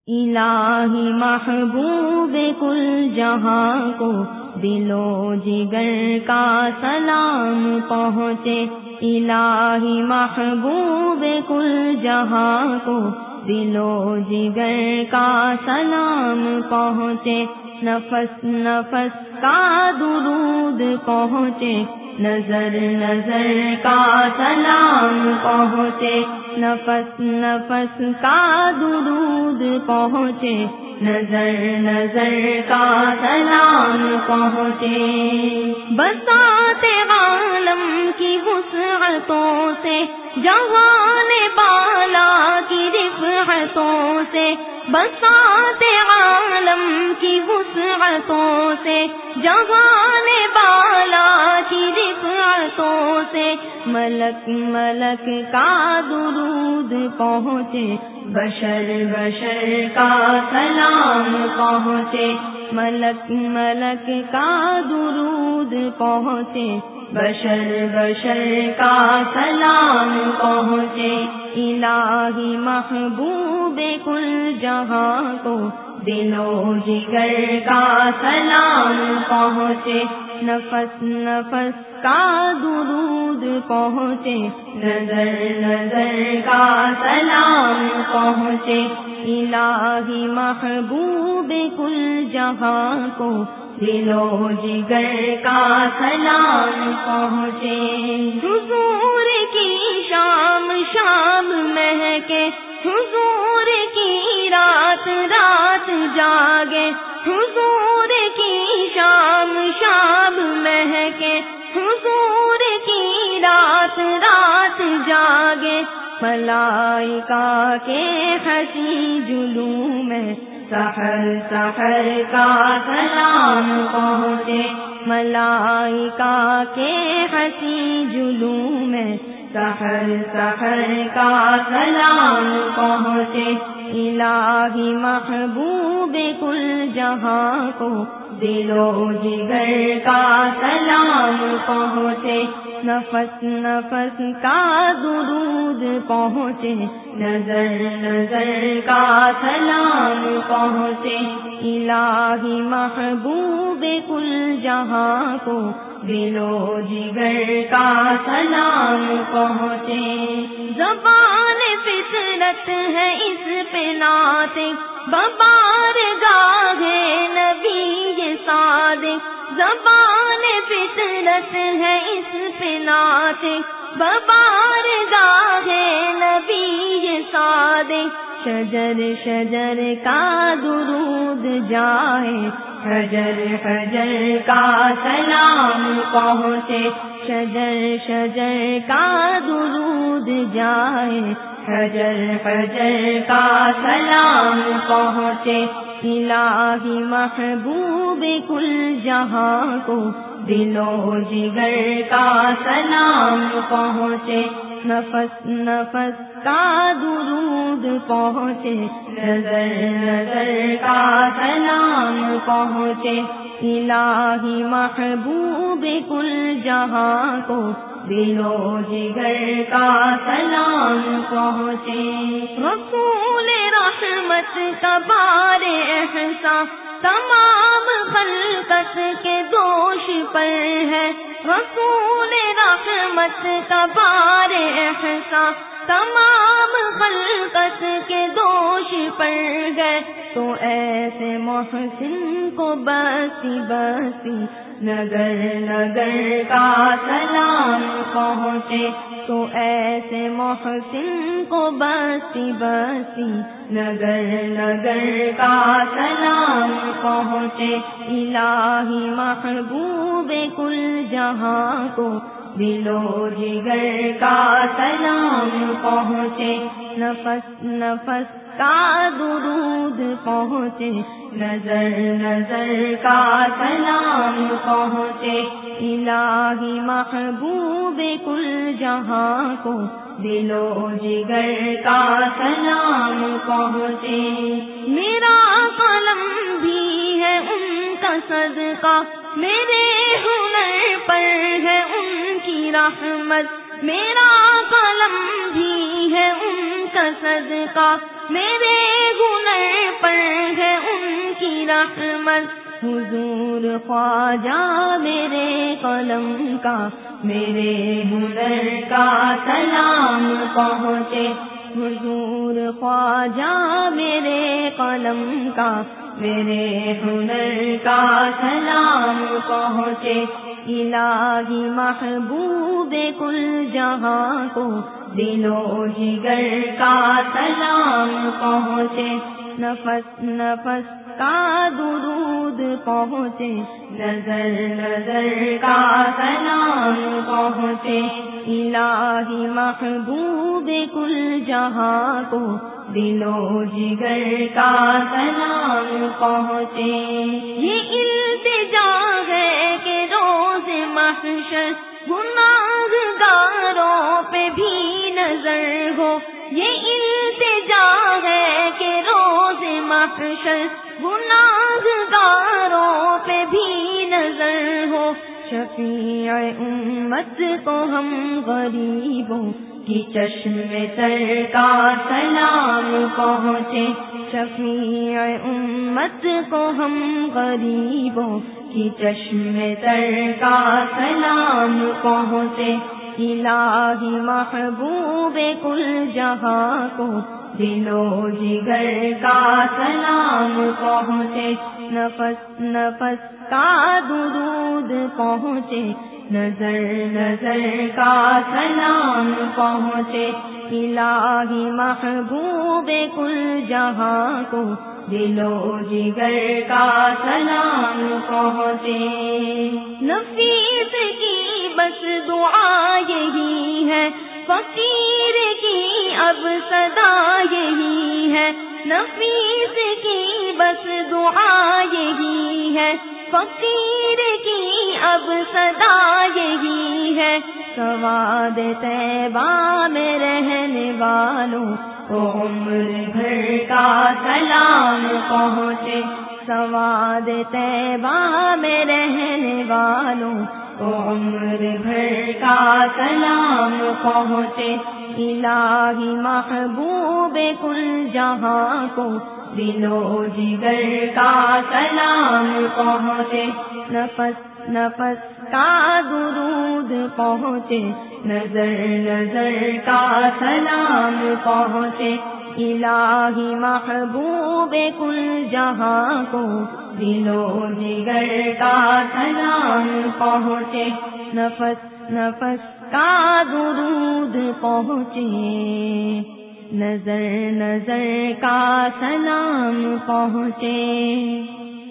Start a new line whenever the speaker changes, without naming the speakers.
الہی محبوب کل جہاں کو دل و جگر کا سلام پہنچے، الہی محبوب کل جہاں کو دل و جگر کا سلام پہنچے، نفس نفس کا درود پہنچے، نظر نظر کا سلام پہنچے، نفس نفس کا درود پہنچے، نظر نظر کا سلام پہنچے، بساط عالم کی وسعتوں سے، جہان بالا کی رفعتوں سے، بساط عالم کی وسعتوں سے، جہان بالا کی رفعتوں سے، ملک ملک کا درود پہنچے، بشر بشر کا سلام پہنچے، ملک ملک کا درود پہنچے، بشر بشر کا سلام پہنچے، الہی محبوب کل جہاں کو دل و جگر کا سلام پہنچے، نفس نفس کا درود پہنچے، نظر نظر کا سلام پہنچے، الہی محبوب کل جہاں کو دل و جگر کا سلام پہنچے، حضور کی شام شام مہکے، حضور کی رات رات جاگے، حضور کی شام شام مہکے، حضور کی رات رات جاگے، ملائکہ کے حسین جلووں میں سحر سحر کا سلام پہنچے، ملائکہ کے حسین جلووں میں سحر سحر کا سلام پہنچے، الہی محبوب کل جہاں کو دل و جگر کا سلام پہنچے، نفس نفس کا درود پہنچے، نظر نظر کا سلام پہنچے، الہی محبوب کل جہاں کو دل و جگر کا سلام پہنچے، زبان فطرت ہے اس پہ نعت ببار گاہ نبی صادق، زبان فطرت ہے اس پہ نعت ببار گاہ نبی صادق، شجر شجر کا درود جائے، حجر حجر کا سلام پہنچے، شجر شجر کا درود جائے، حجر حجر کا سلام پہنچے، الہی محبوب کل جہاں کو دل و جگر کا سلام پہنچے، نفس نفس کا درود پہنچے، نظر نظر کا سلام پہنچے، الہی محبوب کل جہاں کو دل و جگر کا سلام پہنچے، رسول رحمت کا بار احسان تمام خلقت کے دوش پر ہے، رسول رحمت کا بار احسان تمام خلقت کے دوش پر گئے، تو ایسے محسن کو بسی بسی نگر نگر کا سلام پہنچے، تو ایسے محسن کو بسی بسی نگر نگر کا سلام پہنچے، الہی محبوب کل جہاں کو دل و جگر کا سلام پہنچے، نفس نفس کا درود پہنچے، نظر نظر کا سلام پہنچے، الہی محبوب کل جہاں کو دل و جگر کا سلام پہنچے، میرا قلم بھی ہے ان کا صدقہ، میرے ہنر پر ہے ان کی رحمت، میرا قلم بھی ہے ان کا صدقہ، میرے ہنر احمد حضور خواجہ میرے قلم کا میرے ہنر کا سلام پہنچے حضور خواجہ میرے قلم کا میرے ہنر کا سلام پہنچے الہی محبوب کل جہاں کو دل و جگر کا سلام پہنچے نفس نفس کا درود پہنچے نظر نظر کا سلام پہنچے الہی محبوب کل جہاں کو دل و جگر کا سلام پہنچے یہ التجا ہے کہ روز محشر گناہگاروں پہ بھی نظر ہو یہ التجا ہے کہ روز محشر گناہگاروں پہ بھی نظر ہو شفیع امت کو ہم غریبوں کی چشم تر کا سلام پہنچے شفیع امت کو ہم غریبوں کی چشم تر کا سلام پہنچے الہی محبوب کل جہاں کو دل و جگر کا سلام پہنچے نفس نفس کا درود پہنچے نظر نظر کا سلام پہنچے الہی محبوب کل جہاں کو دل و جگر کا سلام پہنچے نفیس کی بس دعا یہی ہے فقیر کی اب صدا یہی ہے نفیس کی بس دعا یہی ہے فقیر کی اب صدا یہی ہے سواد طیبہ میں رہنے والوں کو عمر بھر کا سلام پہنچے سواد طیبہ میں رہنے والوں کو عمر بھر کا سلام پہنچے الہی محبوب کل جہاں کو دل و جگر کا سلام پہنچے نفس نفس کا درود پہنچے نظر نظر کا سلام پہنچے الہی محبوب کل جہاں کو دل و جگر کا سلام پہنچے نفس نفس کا درود پہنچے نظر نظر کا سلام پہنچے